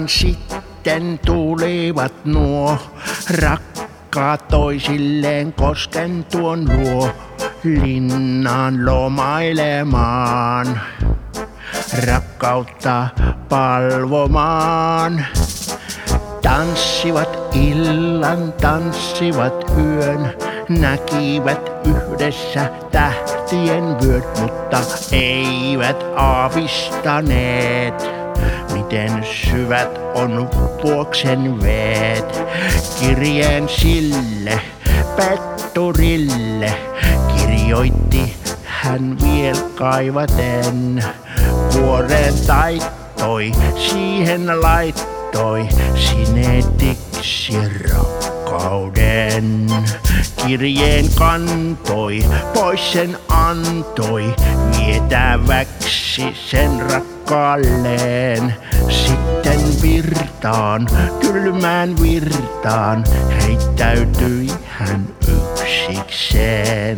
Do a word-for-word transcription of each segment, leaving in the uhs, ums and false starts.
Pian sitten tulivat nuo rakkaat toisilleen kosken tuon luo linnaan lomailemaan, rakkautta palvomaan. Tanssivat illan, tanssivat yön, näkivät yhdessä tähtien vyöt, mutta eivät aavistaneet, miten syvät on vuoksen veet. Kirjeen sille petturille kirjoitti hän viel kaivaten. Kuoreen taittoi, siihen laittoi sineetiksi rakkauden. Kirjeen kantoi, pois sen antoi, vietäväksi sen rakkaalleen. Sitten virtaan, kylmään virtaan, heittäytyi hän yksikseen.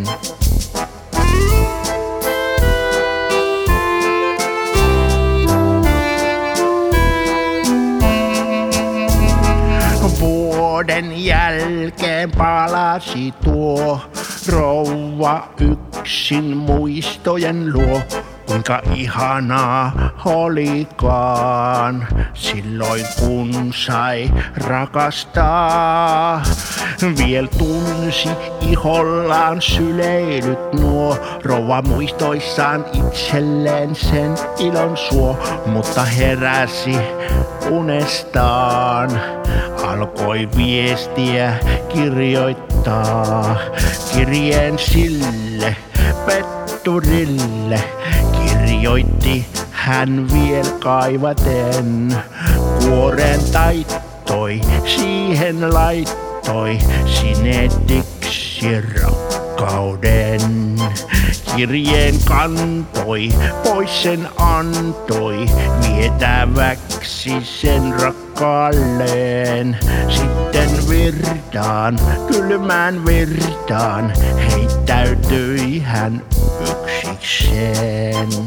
Vuoden jälkeen palasi tuo rouva yksin muistojen luo. Kuinka ihanaa olikaan silloin kun sai rakastaa. Viel tunsi ihollaan syleilyt nuo rouva muistoissaan itselleen sen ilon suo. Mutta heräsi unestaan, alkoi viestiä kirjoittaa. Kirjeen sille petturille kirjoitti hän viel kaivaten. Kuoreen taittoi, siihen laittoi sineetiksi rakkauden. Kirjeen kantoi, pois sen antoi, vietäväksi sen rakkaalleen. Sitten virtaan, kylmään virtaan, heittäytyi hän yksikseen.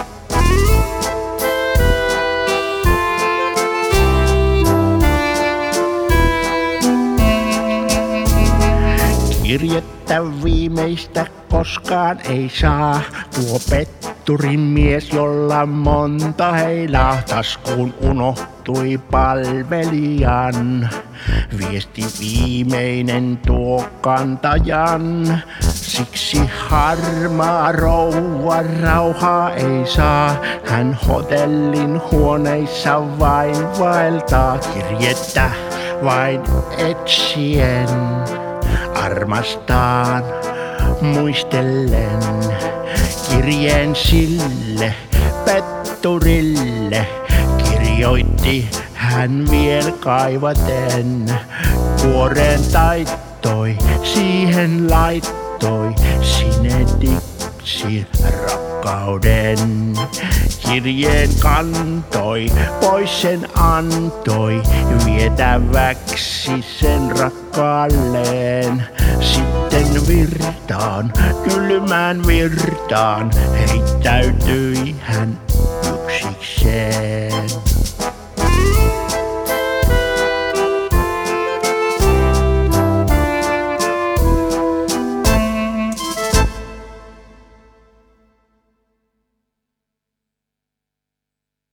Kirjettä viimeistä koskaan ei saa tuo petturin mies, jolla monta heilaa. Taskuun unohtui palvelijan, viesti viimeinen tuo kantajan. Siksi harmaa rouva rauhaa ei saa, hän hotellin huoneissa vain vaeltaa. Kirjettä vain etsien, armastaan muistellen. Kirjeen sille petturille kirjoitti hän viel kaivaten. Kuoreen taittoi, siihen laittoi sineetiksi rakkauden. Kirjeen kantoi, pois sen antoi, vietäväksi sen rakkaalleen. Sitten virtaan, kylmään virtaan, heittäytyi hän yksikseen.